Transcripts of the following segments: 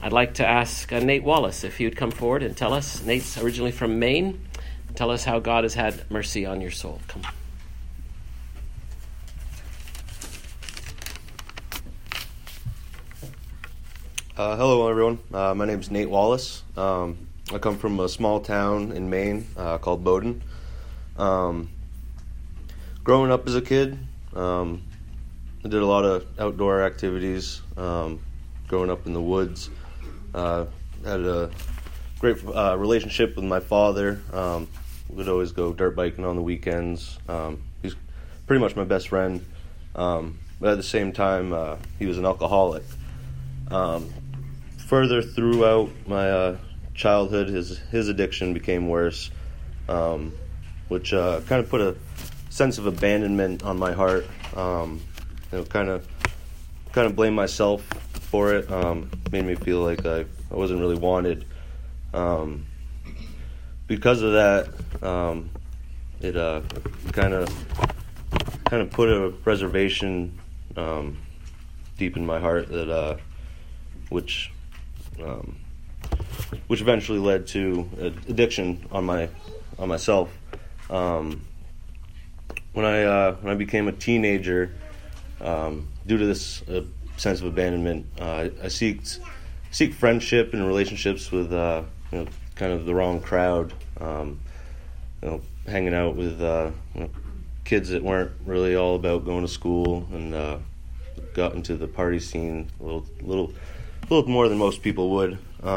I'd like to ask Nate Wallace if he would come forward and tell us. Nate's originally from Maine. Tell us how God has had mercy on your soul. Come. Hello, everyone. My name is Nate Wallace. I come from a small town in Maine called Bowdoin. Growing up as a kid, I did a lot of outdoor activities. Growing up in the woods, had a great relationship with my father. We'd always go dirt biking on the weekends. He's pretty much my best friend. But at the same time, he was an alcoholic. Further throughout my childhood, his addiction became worse, which kind of put a sense of abandonment on my heart. Kind of blame myself for it. Made me feel like I wasn't really wanted. Because of that, it kind of put a reservation deep in my heart that which eventually led to addiction on myself. When I became a teenager, due to this sense of abandonment, I seek friendship and relationships with kind of the wrong crowd. Hanging out with kids that weren't really all about going to school, and got into the party scene a little more than most people would.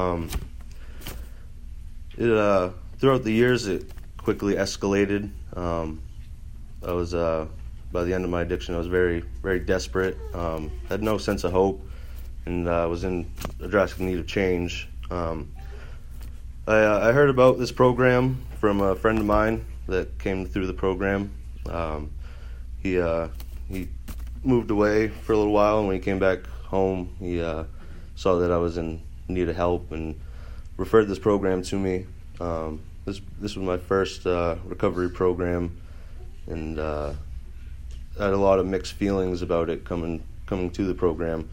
Throughout the years, it quickly escalated. I was by the end of my addiction, I was very, very desperate. Had no sense of hope, and was in a drastic need of change. I heard about this program from a friend of mine that came through the program. He moved away for a little while, and when he came back home, he saw that I was in need of help and referred this program to me. This was my first recovery program, and I had a lot of mixed feelings about it coming to the program.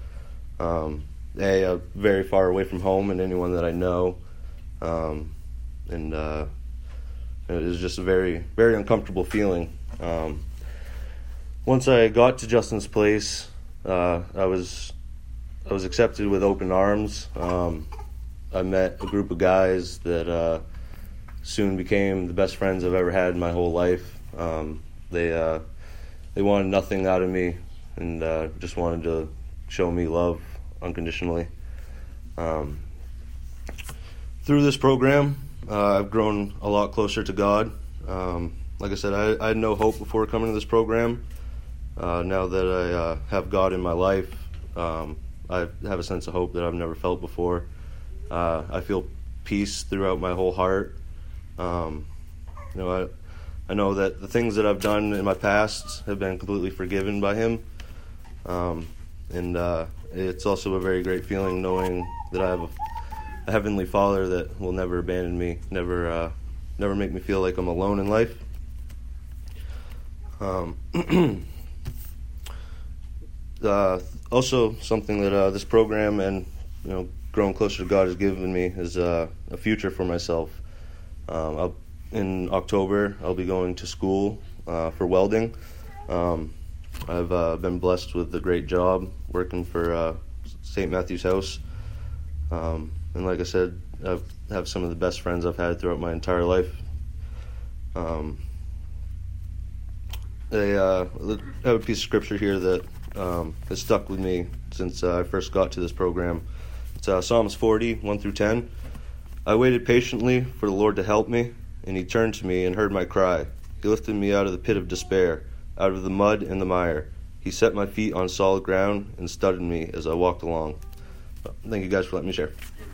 Very far away from home and anyone that I know, and it was just a very, very uncomfortable feeling. Once I got to Justin's place, I was accepted with open arms. I met a group of guys that soon became the best friends I've ever had in my whole life. They wanted nothing out of me, and just wanted to show me love unconditionally. Through this program, I've grown a lot closer to God. Like I said, I had no hope before coming to this program. Now that I have God in my life, I have a sense of hope that I've never felt before. I feel peace throughout my whole heart. I know that the things that I've done in my past have been completely forgiven by Him. And it's also a very great feeling knowing that I have a Heavenly Father that will never abandon me, never make me feel like I'm alone in life. Also, something that this program and growing closer to God has given me is a future for myself. In October, I'll be going to school for welding. I've been blessed with a great job working for St. Matthew's House. And like I said, I have some of the best friends I've had throughout my entire life. I have a piece of scripture here that has stuck with me since I first got to this program. It's Psalms 40, 1 through 10. I waited patiently for the Lord to help me, and He turned to me and heard my cry. He lifted me out of the pit of despair, out of the mud and the mire. He set my feet on solid ground and steadied me as I walked along. Thank you guys for letting me share.